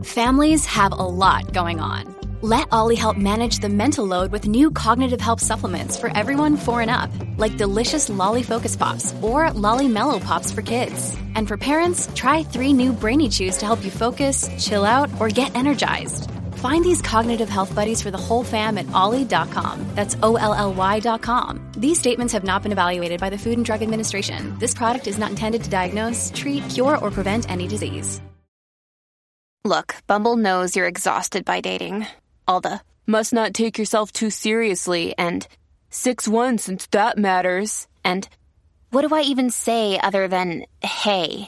Families have a lot going on. Let Ollie help manage the mental load with new cognitive help supplements for everyone 4 and up, like delicious Lolly Focus Pops or Lolly Mellow Pops for kids. And for parents, try 3 new Brainy Chews to help you focus, chill out, or get energized. Find these cognitive health buddies for the whole fam at ollie.com. That's OLLY.com. These statements have not been evaluated by the Food and Drug Administration. This product is not intended to diagnose, treat, cure, or prevent any disease. Look, Bumble knows you're exhausted by dating. All the, must not take yourself too seriously, and 6'1" since that matters, and what do I even say other than, hey?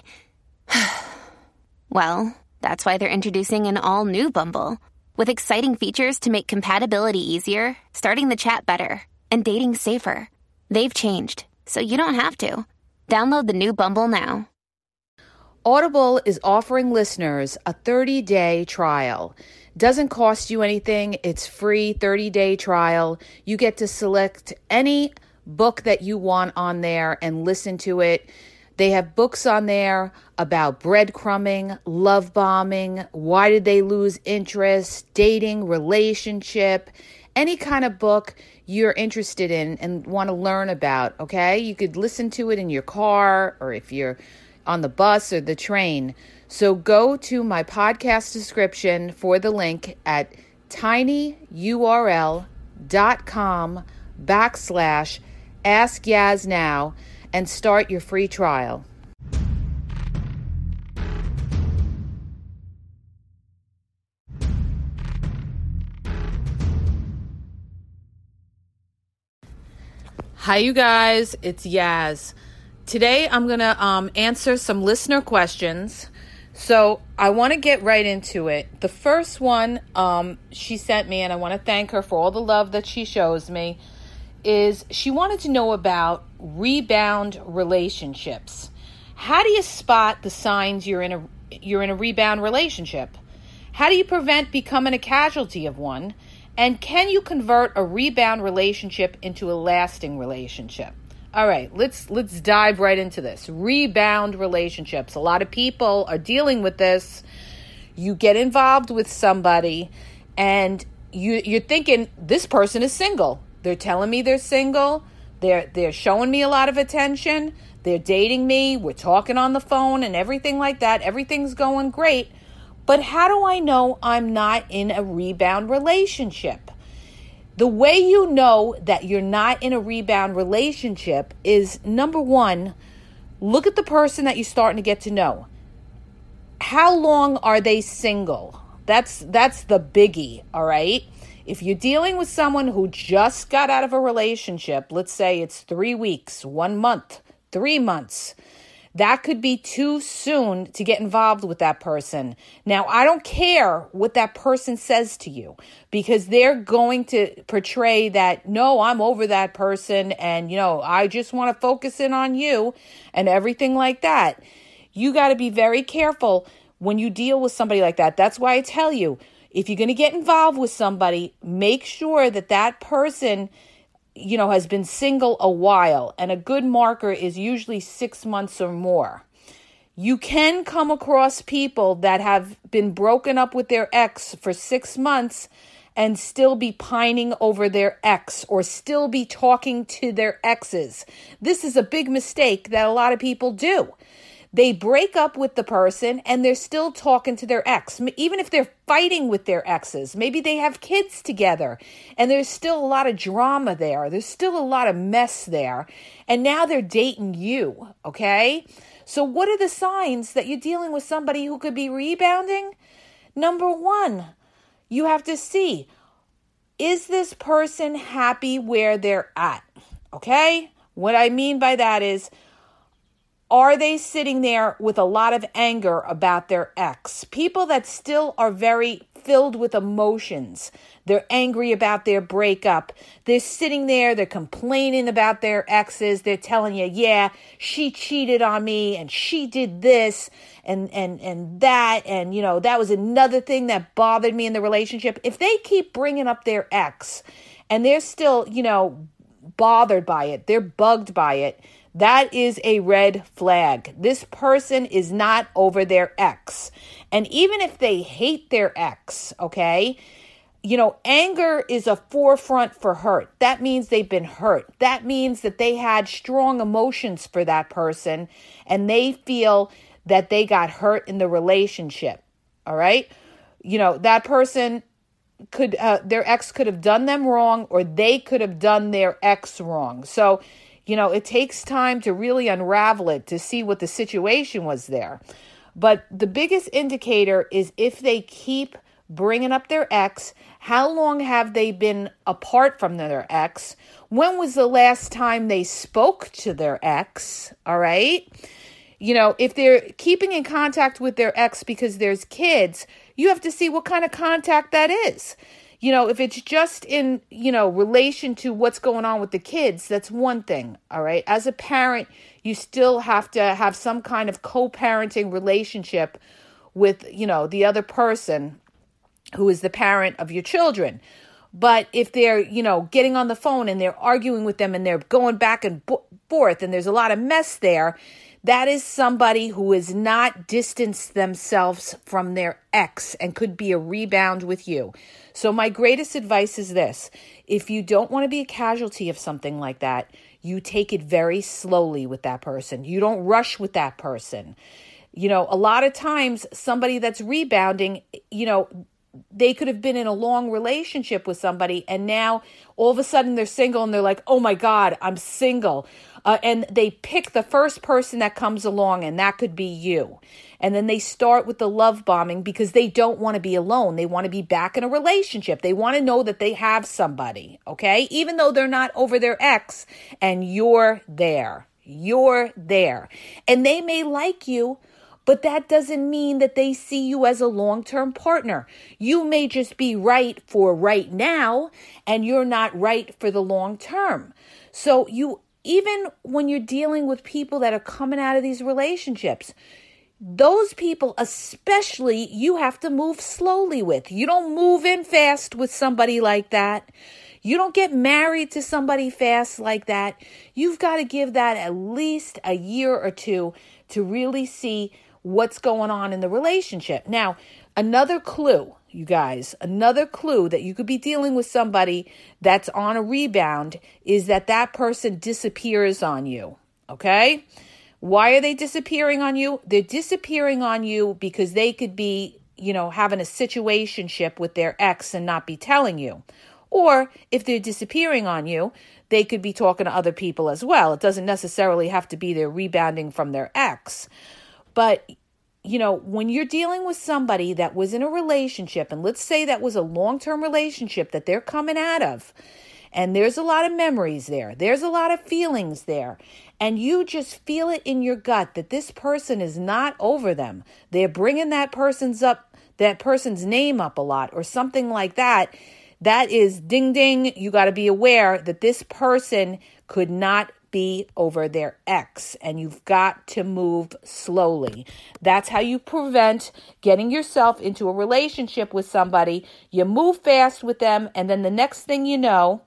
Well, that's why they're introducing an all-new Bumble, with exciting features to make compatibility easier, starting the chat better, and dating safer. They've changed, so you don't have to. Download the new Bumble now. Audible is offering listeners a 30-day trial. Doesn't cost you anything. It's free 30-day trial. You get to select any book that you want on there and listen to it. They have books on there about breadcrumbing, love bombing, why did they lose interest, dating, relationship, any kind of book you're interested in and want to learn about, okay? You could listen to it in your car or if you're on the bus or the train. So go to my podcast description for the link at tinyurl.com/AskYazNow and start your free trial. Hi, you guys. It's Yaz. Today, I'm going to answer some listener questions. So I want to get right into it. The first one she sent me, and I want to thank her for all the love that she shows me, is she wanted to know about rebound relationships. How do you spot the signs you're in a rebound relationship? How do you prevent becoming a casualty of one? And can you convert a rebound relationship into a lasting relationship? All right, let's dive right into this. Rebound relationships. A lot of people are dealing with this. You get involved with somebody and you're thinking, this person is single. They're telling me they're single. They're showing me a lot of attention. They're dating me. We're talking on the phone and everything like that. Everything's going great. But how do I know I'm not in a rebound relationship? The way you know that you're not in a rebound relationship is, number one, look at the person that you're starting to get to know. How long are they single? That's the biggie, all right? If you're dealing with someone who just got out of a relationship, let's say it's 3 weeks, 1 month, 3 months, that could be too soon to get involved with that person. Now, I don't care what that person says to you because they're going to portray that, no, I'm over that person and, I just want to focus in on you and everything like that. You got to be very careful when you deal with somebody like that. That's why I tell you, if you're going to get involved with somebody, make sure that that person has been single a while, and a good marker is usually 6 months or more. You can come across people that have been broken up with their ex for 6 months and still be pining over their ex or still be talking to their exes. This is a big mistake that a lot of people do. They break up with the person and they're still talking to their ex, even if they're fighting with their exes. Maybe they have kids together and there's still a lot of drama there. There's still a lot of mess there. And now they're dating you, okay? So what are the signs that you're dealing with somebody who could be rebounding? Number one, you have to see, is this person happy where they're at, okay? What I mean by that is, are they sitting there with a lot of anger about their ex? People that still are very filled with emotions. They're angry about their breakup. They're sitting there, they're complaining about their exes. They're telling you, yeah, she cheated on me and she did this and that. And, that was another thing that bothered me in the relationship. If they keep bringing up their ex and they're still, bothered by it, they're bugged by it, That is a red flag. This person is not over their ex. And even if they hate their ex, okay, anger is a forefront for hurt. That means they've been hurt. That means that they had strong emotions for that person and they feel that they got hurt in the relationship. All right. That person their ex could have done them wrong, or they could have done their ex wrong. So, it takes time to really unravel it to see what the situation was there. But the biggest indicator is if they keep bringing up their ex. How long have they been apart from their ex? When was the last time they spoke to their ex? All right. If they're keeping in contact with their ex because there's kids, you have to see what kind of contact that is. If it's just in, relation to what's going on with the kids, that's one thing. All right. As a parent, you still have to have some kind of co-parenting relationship with, the other person who is the parent of your children. But if they're, getting on the phone and they're arguing with them and they're going back and forth and there's a lot of mess there, that is somebody who has not distanced themselves from their ex and could be a rebound with you. So my greatest advice is this. If you don't want to be a casualty of something like that, you take it very slowly with that person. You don't rush with that person. A lot of times somebody that's rebounding, they could have been in a long relationship with somebody and now all of a sudden they're single and they're like, oh my God, I'm single. And they pick the first person that comes along and that could be you. And then they start with the love bombing because they don't want to be alone. They want to be back in a relationship. They want to know that they have somebody, okay? Even though they're not over their ex and you're there. You're there. And they may like you, but that doesn't mean that they see you as a long-term partner. You may just be right for right now, and you're not right for the long term. So even when you're dealing with people that are coming out of these relationships, those people especially, you have to move slowly with. You don't move in fast with somebody like that. You don't get married to somebody fast like that. You've got to give that at least a year or two to really see what's going on in the relationship. Now, another clue, you guys, another clue that you could be dealing with somebody that's on a rebound is that person disappears on you, okay? Why are they disappearing on you? They're disappearing on you because they could be, having a situationship with their ex and not be telling you. Or if they're disappearing on you, they could be talking to other people as well. It doesn't necessarily have to be they're rebounding from their ex. But, when you're dealing with somebody that was in a relationship, and let's say that was a long-term relationship that they're coming out of, and there's a lot of memories there, there's a lot of feelings there, and you just feel it in your gut that this person is not over them. They're bringing that person's name up a lot or something like that. That is ding, ding. You got to be aware that this person could not be over their ex, and you've got to move slowly. That's how you prevent getting yourself into a relationship with somebody. You move fast with them, and then the next thing you know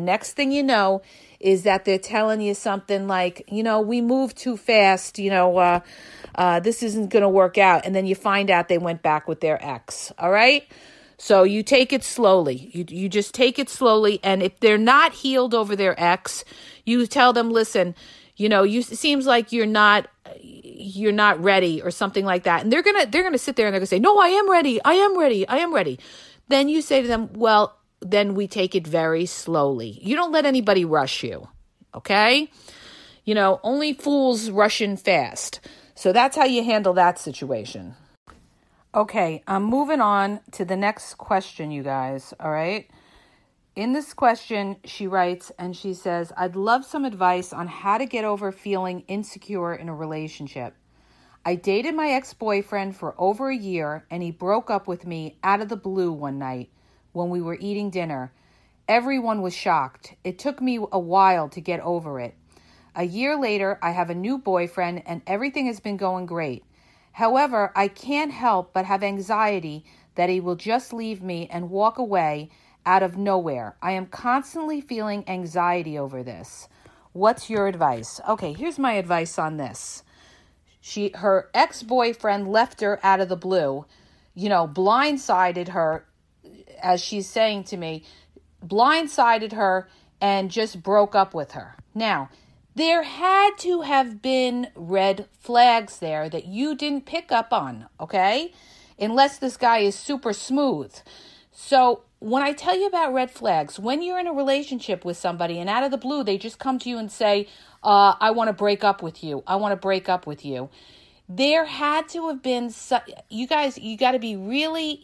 is that they're telling you something like, we moved too fast, this isn't going to work out. And then you find out they went back with their ex. All right. So you take it slowly. You just take it slowly. And if they're not healed over their ex, you tell them, listen, it seems like you're not ready or something like that. And they're going to sit there and they're going to say, no, I am ready. I am ready. I am ready. Then you say to them, well, then we take it very slowly. You don't let anybody rush you. Okay. Only fools rush in fast. So that's how you handle that situation. Okay, I'm moving on to the next question, you guys, all right? In this question, she writes and she says, I'd love some advice on how to get over feeling insecure in a relationship. I dated my ex-boyfriend for over a year and he broke up with me out of the blue one night when we were eating dinner. Everyone was shocked. It took me a while to get over it. A year later, I have a new boyfriend and everything has been going great. However, I can't help but have anxiety that he will just leave me and walk away out of nowhere. I am constantly feeling anxiety over this. What's your advice? Okay, here's my advice on this. Her ex-boyfriend left her out of the blue, blindsided her, as she's saying to me, blindsided her and just broke up with her. Now, there had to have been red flags there that you didn't pick up on, okay? Unless this guy is super smooth. So when I tell you about red flags, when you're in a relationship with somebody and out of the blue, they just come to you and say, I want to break up with you. I want to break up with you. There had to have been, you guys, you got to be really,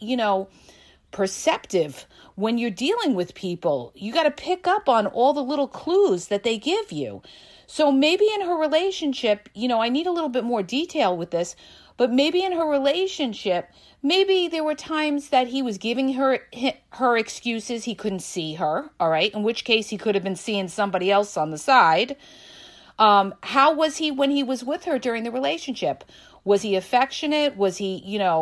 perceptive when you're dealing with people. You got to pick up on all the little clues that they give you. So maybe in her relationship, I need a little bit more detail with this, but maybe in her relationship, maybe there were times that he was giving her excuses. He couldn't see her, all right? In which case he could have been seeing somebody else on the side. How was he when he was with her during the relationship? Was he affectionate? Was he,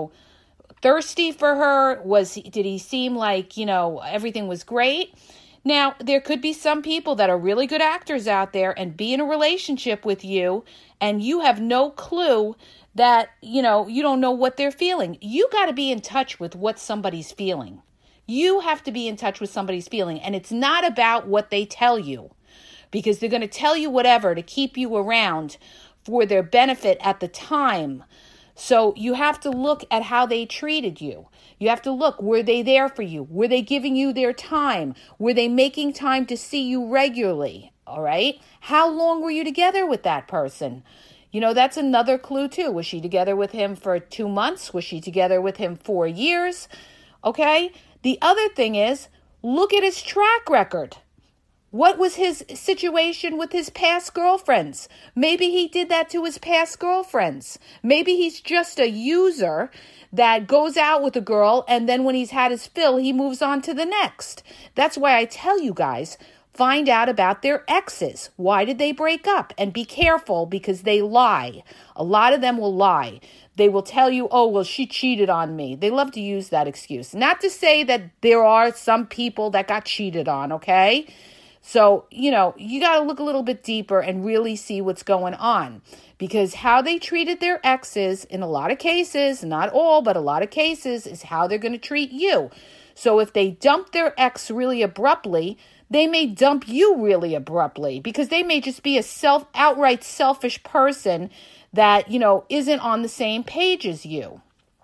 thirsty for her? Did he seem like, everything was great? Now, there could be some people that are really good actors out there and be in a relationship with you and you have no clue that, you don't know what they're feeling. You got to be in touch with what somebody's feeling. You have to be in touch with somebody's feeling. And it's not about what they tell you, because they're going to tell you whatever to keep you around for their benefit at the time. So you have to look at how they treated you. You have to look, were they there for you? Were they giving you their time? Were they making time to see you regularly? All right. How long were you together with that person? That's another clue too. Was she together with him for 2 months? Was she together with him 4 years? Okay. The other thing is, look at his track record. What was his situation with his past girlfriends? Maybe he did that to his past girlfriends. Maybe he's just a user that goes out with a girl and then when he's had his fill, he moves on to the next. That's why I tell you guys, find out about their exes. Why did they break up? And be careful because they lie. A lot of them will lie. They will tell you, oh, well, she cheated on me. They love to use that excuse. Not to say that there are some people that got cheated on, okay? So, you got to look a little bit deeper and really see what's going on, because how they treated their exes in a lot of cases, not all, but a lot of cases, is how they're going to treat you. So if they dump their ex really abruptly, they may dump you really abruptly because they may just be a outright selfish person that, isn't on the same page as you.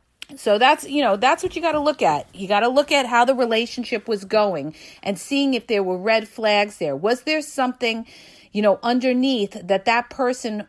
So that's what you got to look at. You got to look at how the relationship was going and seeing if there were red flags there. Was there something, underneath that person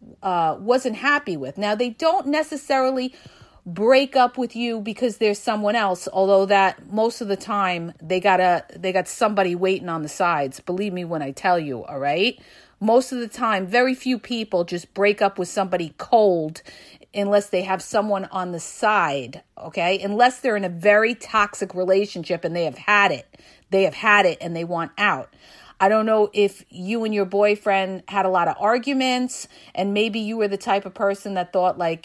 wasn't happy with? Now, they don't necessarily break up with you because there's someone else, although that most of the time they got somebody waiting on the sides. Believe me when I tell you, all right? Most of the time, very few people just break up with somebody cold unless they have someone on the side, okay? Unless they're in a very toxic relationship and they have had it. They have had it and they want out. I don't know if you and your boyfriend had a lot of arguments and maybe you were the type of person that thought like,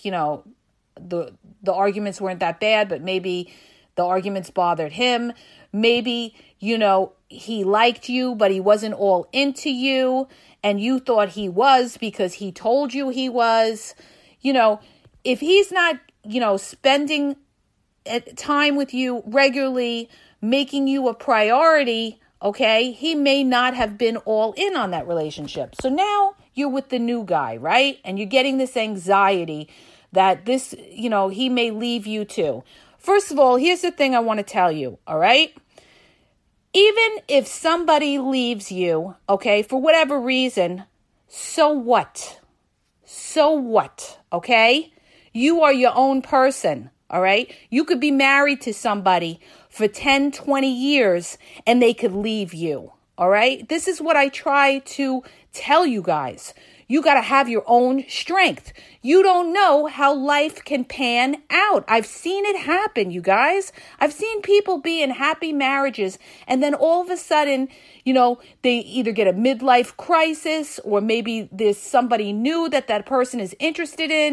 the arguments weren't that bad, but maybe the arguments bothered him. Maybe, he liked you, but he wasn't all into you and you thought he was because he told you he was. If he's not, spending time with you regularly, making you a priority, okay, he may not have been all in on that relationship. So now you're with the new guy, right? And you're getting this anxiety that this, he may leave you too. First of all, here's the thing I want to tell you, all right? Even if somebody leaves you, okay, for whatever reason, so what? So what, okay? You are your own person, all right? You could be married to somebody for 10, 20 years and they could leave you, all right? This is what I try to tell you guys. You got to have your own strength. You don't know how life can pan out. I've seen it happen, you guys. I've seen people be in happy marriages and then all of a sudden, they either get a midlife crisis or maybe there's somebody new that person is interested in,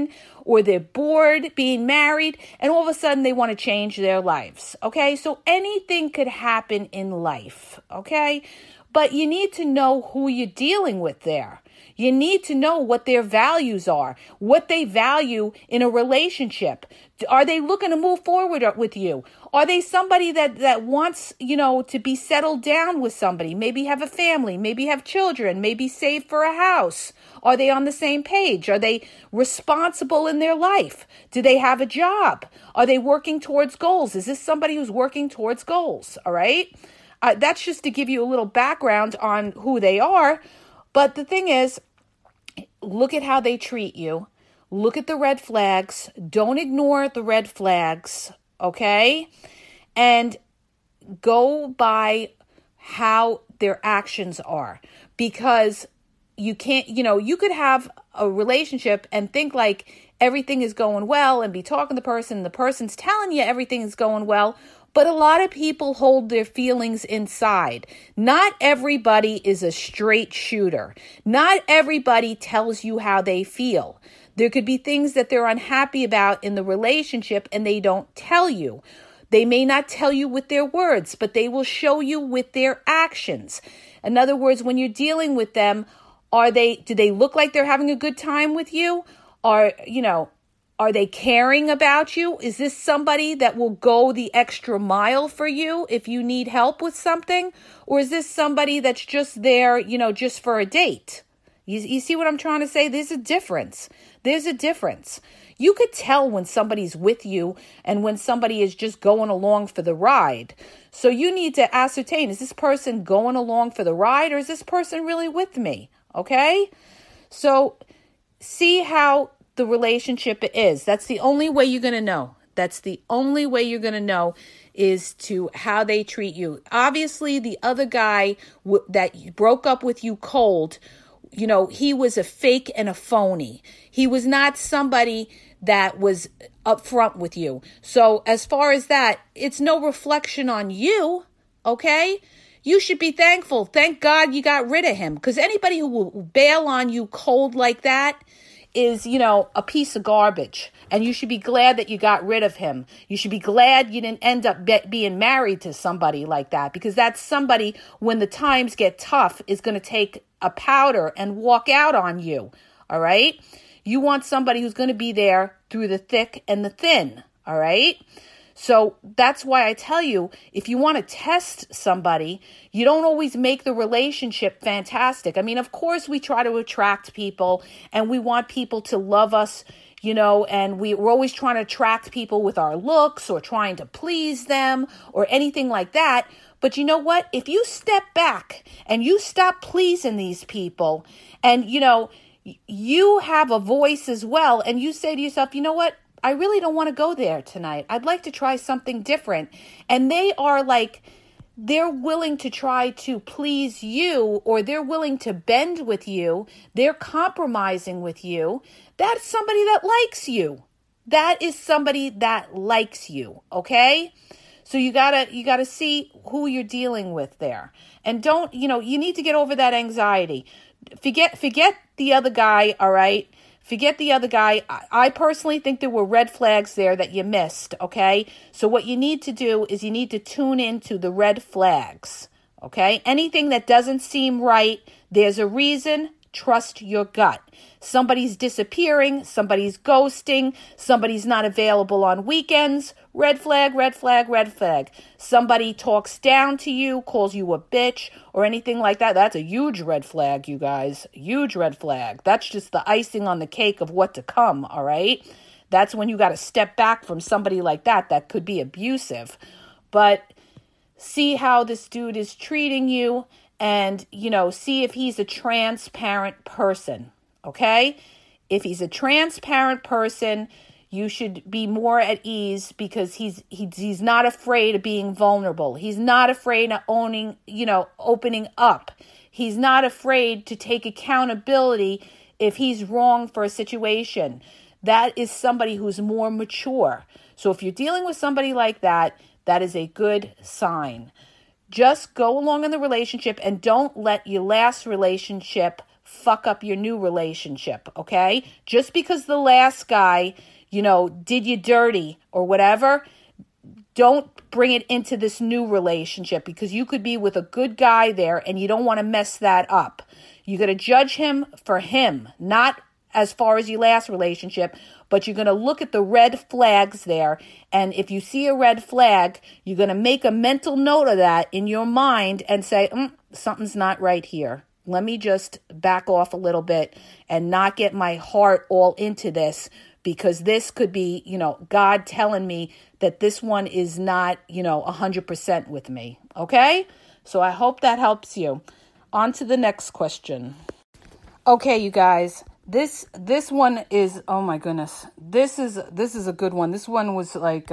or they're bored being married, and all of a sudden they want to change their lives. Okay, so anything could happen in life. Okay, but you need to know who you're dealing with there. You need to know what their values are, what they value in a relationship. Are they looking to move forward with you? Are they somebody that wants, to be settled down with somebody, maybe have a family, maybe have children, maybe save for a house? Are they on the same page? Are they responsible in their life? Do they have a job? Are they working towards goals? Is this somebody who's working towards goals? All right. That's just to give you a little background on who they are. But the thing is, look at how they treat you. Look at the red flags. Don't ignore the red flags, okay? And go by how their actions are. Because you can't, you could have a relationship and think like everything is going well and be talking to the person, and the person's telling you everything is going well. But a lot of people hold their feelings inside. Not everybody is a straight shooter. Not everybody tells you how they feel. There could be things that they're unhappy about in the relationship and they don't tell you. They may not tell you with their words, but they will show you with their actions. In other words, when you're dealing with them, do they look like they're having a good time with you? Are they caring about you? Is this somebody that will go the extra mile for you if you need help with something? Or is this somebody that's just there, just for a date? You see what I'm trying to say? There's a difference. There's a difference. You could tell when somebody's with you and when somebody is just going along for the ride. So you need to ascertain, is this person going along for the ride or is this person really with me? Okay? So see how the relationship is. That's the only way you're going to know. That's the only way you're going to know is to how they treat you. Obviously, the other guy that broke up with you cold, he was a fake and a phony. He was not somebody that was upfront with you. So as far as that, it's no reflection on you, okay? You should be thankful. Thank God you got rid of him, because anybody who will bail on you cold like that is, a piece of garbage. And you should be glad that you got rid of him. You should be glad you didn't end up being married to somebody like that, because that's somebody, when the times get tough, is going to take a powder and walk out on you. All right? You want somebody who's going to be there through the thick and the thin. All right? So that's why I tell you, if you want to test somebody, you don't always make the relationship fantastic. I mean, of course, we try to attract people and we want people to love us, and we're always trying to attract people with our looks or trying to please them or anything like that. But you know what? If you step back and you stop pleasing these people and, you have a voice as well, and you say to yourself, you know what? I really don't want to go there tonight. I'd like to try something different. And they are they're willing to try to please you, or they're willing to bend with you. They're compromising with you. That's somebody that likes you. That is somebody that likes you. Okay? So you gotta see who you're dealing with there. And don't, you need to get over that anxiety. Forget the other guy, all right? Forget the other guy. I personally think there were red flags there that you missed, okay? So what you need to do is you need to tune into the red flags, okay? Anything that doesn't seem right, there's a reason. Trust your gut. Somebody's disappearing, somebody's ghosting, somebody's not available on weekends. Red flag, red flag, red flag. Somebody talks down to you, calls you a bitch, or anything like that. That's a huge red flag, you guys. Huge red flag. That's just the icing on the cake of what to come, all right? That's when you got to step back from somebody like that could be abusive. But see how this dude is treating you. And, see if he's a transparent person, okay? If he's a transparent person, you should be more at ease because he's not afraid of being vulnerable. He's not afraid of opening up. He's not afraid to take accountability if he's wrong for a situation. That is somebody who's more mature. So if you're dealing with somebody like that, that is a good sign. Just go along in the relationship and don't let your last relationship fuck up your new relationship, okay? Just because the last guy, did you dirty or whatever, don't bring it into this new relationship, because you could be with a good guy there and you don't want to mess that up. You're going to judge him for him, not as far as your last relationship, but you're going to look at the red flags there. And if you see a red flag, you're going to make a mental note of that in your mind and say, something's not right here. Let me just back off a little bit and not get my heart all into this, because this could be, God telling me that this one is not, 100% with me. Okay? So I hope that helps you. On to the next question. Okay, you guys. This one is, oh my goodness. This is a good one. This one was like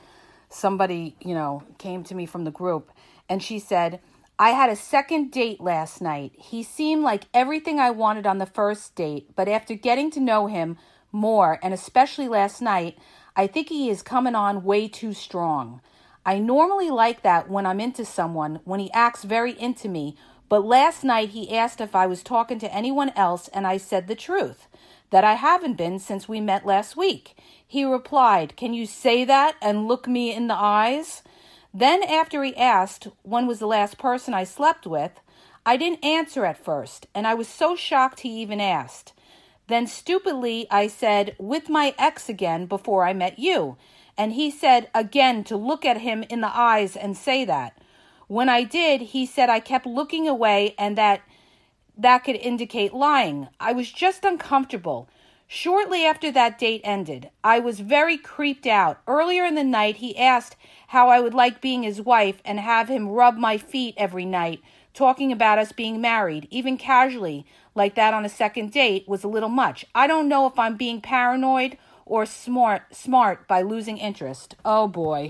somebody, came to me from the group, and she said, I had a second date last night. He seemed like everything I wanted on the first date, but after getting to know him more, and especially last night, I think he is coming on way too strong. I normally like that when I'm into someone, when he acts very into me, but last night he asked if I was talking to anyone else, and I said the truth, that I haven't been since we met last week. He replied, "Can you say that and look me in the eyes?" Then after he asked when was the last person I slept with, I didn't answer at first, and I was so shocked he even asked. Then stupidly I said, with my ex again before I met you. And he said again to look at him in the eyes and say that. When I did, he said I kept looking away and that could indicate lying. I was just uncomfortable. Shortly after that date ended, I was very creeped out. Earlier in the night, he asked how I would like being his wife and have him rub my feet every night, talking about us being married, even casually, like that on a second date, was a little much. I don't know if I'm being paranoid or smart by losing interest. Oh boy.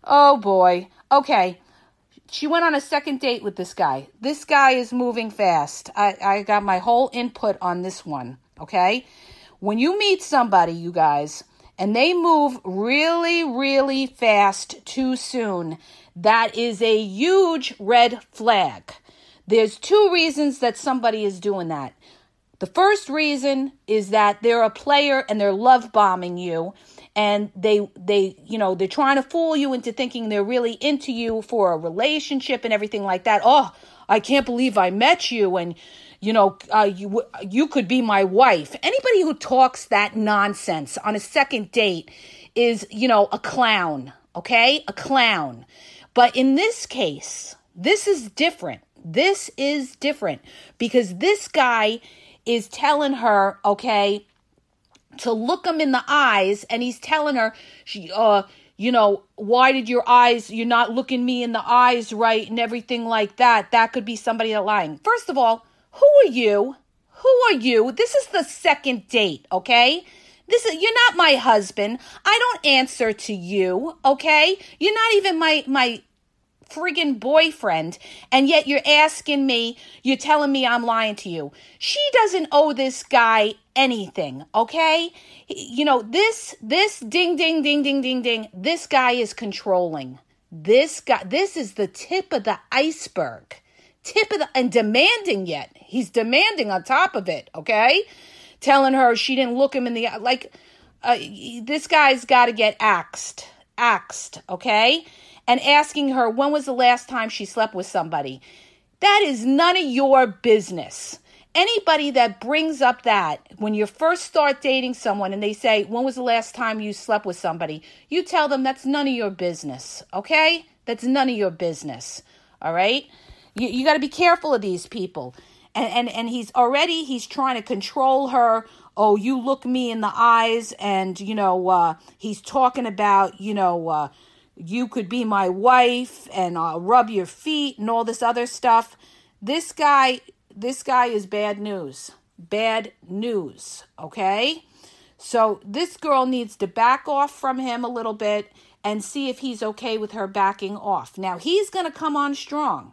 Okay. She went on a second date with this guy. This guy is moving fast. I got my whole input on this one, okay? When you meet somebody, you guys, and they move really, really fast too soon, that is a huge red flag. There's two reasons that somebody is doing that. The first reason is that they're a player and they're love bombing you, and they're trying to fool you into thinking they're really into you for a relationship and everything like that. Oh, I can't believe I met you, and you could be my wife. Anybody who talks that nonsense on a second date is, a clown, okay? A clown. But in this case, this is different. This is different because this guy is telling her, okay, to look him in the eyes, and he's telling her, why did you're not looking me in the eyes right and everything like that. That could be somebody lying. First of all, who are you? This is the second date, okay? You're not my husband. I don't answer to you, okay? You're not even my friggin' boyfriend, and yet you're telling me I'm lying to you. She doesn't owe this guy anything, okay? This ding, ding, ding, ding, ding, ding, this guy is controlling. This is the tip of the iceberg. And demanding yet. He's demanding on top of it, okay? Telling her she didn't look him in the eye. This guy's got to get axed, okay? And asking her when was the last time she slept with somebody. That is none of your business. Anybody that brings up that when you first start dating someone and they say, when was the last time you slept with somebody? You tell them that's none of your business, okay? That's none of your business, all right? You got to be careful of these people. And he's trying to control her. Oh, you look me in the eyes, and, he's talking about, you could be my wife, and I'll rub your feet and all this other stuff. This guy is bad news. Bad news, okay? So this girl needs to back off from him a little bit and see if he's okay with her backing off. Now, he's going to come on strong.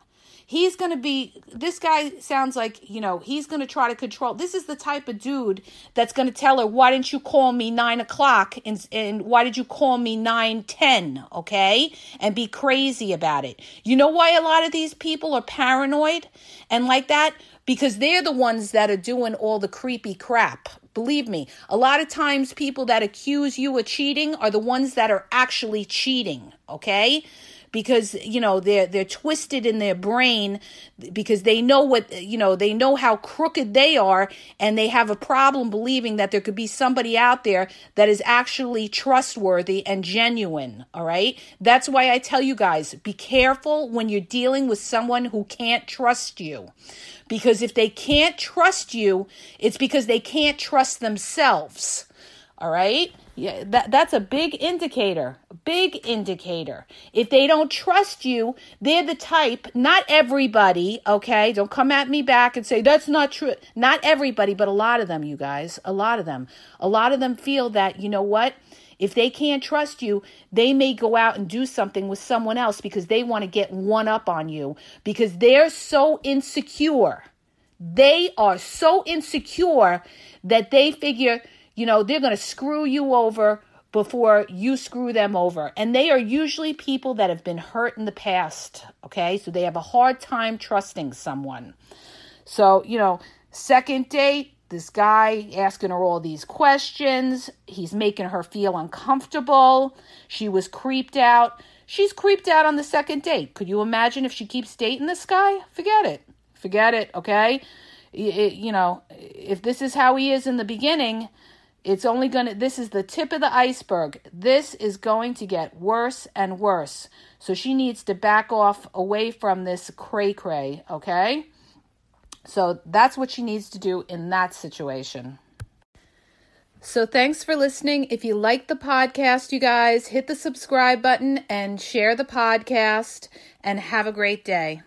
this guy sounds like, he's going to try to control. This is the type of dude that's going to tell her, why didn't you call me 9:00 and why did you call me 9:10? Okay. And be crazy about it. You know why a lot of these people are paranoid and like that? Because they're the ones that are doing all the creepy crap. Believe me, a lot of times people that accuse you of cheating are the ones that are actually cheating, okay? Because, they're twisted in their brain because they know they know how crooked they are, and they have a problem believing that there could be somebody out there that is actually trustworthy and genuine, all right? That's why I tell you guys, be careful when you're dealing with someone who can't trust you. Because if they can't trust you, it's because they can't trust themselves. All right? Yeah, that's a big indicator. If they don't trust you, they're the type, not everybody, okay? Don't come at me back and say, that's not true. Not everybody, but a lot of them, you guys. A lot of them. A lot of them feel that, you know what? If they can't trust you, they may go out and do something with someone else because they want to get one up on you because they're so insecure. They are so insecure that they figure, they're going to screw you over before you screw them over. And they are usually people that have been hurt in the past, okay? So they have a hard time trusting someone. So, second date, this guy asking her all these questions. He's making her feel uncomfortable. She was creeped out. She's creeped out on the second date. Could you imagine if she keeps dating this guy? Forget it, okay? If this is how he is in the beginning, this is the tip of the iceberg. This is going to get worse and worse. So she needs to back off away from this cray-cray, okay? So that's what she needs to do in that situation. So thanks for listening. If you like the podcast, you guys, hit the subscribe button and share the podcast, and have a great day.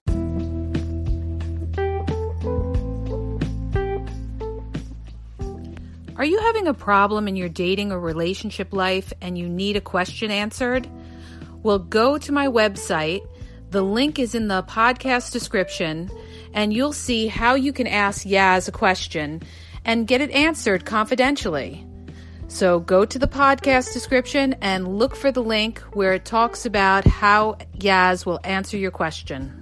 Are you having a problem in your dating or relationship life and you need a question answered? Well, go to my website. The link is in the podcast description, and you'll see how you can ask Yaz a question and get it answered confidentially. So go to the podcast description and look for the link where it talks about how Yaz will answer your question.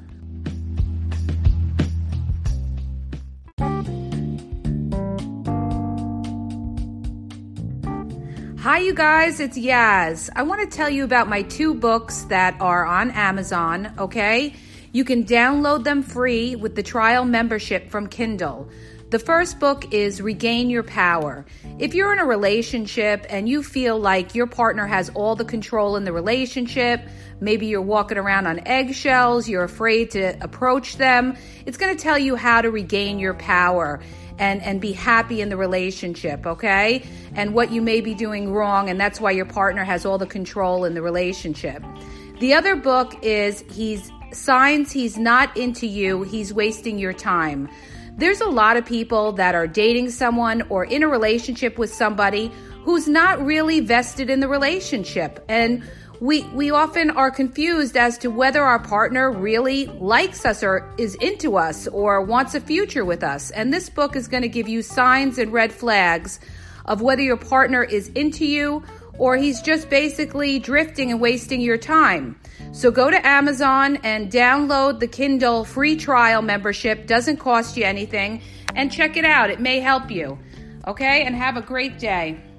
Hi, you guys, it's Yaz. I want to tell you about my 2 books that are on Amazon, okay? You can download them free with the trial membership from Kindle. The first book is Regain Your Power. If you're in a relationship and you feel like your partner has all the control in the relationship, maybe you're walking around on eggshells, you're afraid to approach them, it's going to tell you how to regain your power and be happy in the relationship, okay? And what you may be doing wrong, and that's why your partner has all the control in the relationship. The other book is Signs He's Not Into You, He's Wasting Your Time. There's a lot of people that are dating someone or in a relationship with somebody who's not really vested in the relationship. And we often are confused as to whether our partner really likes us or is into us or wants a future with us. And this book is going to give you signs and red flags of whether your partner is into you or he's just basically drifting and wasting your time. So go to Amazon and download the Kindle free trial membership. Doesn't cost you anything. And check it out. It may help you. Okay? And have a great day.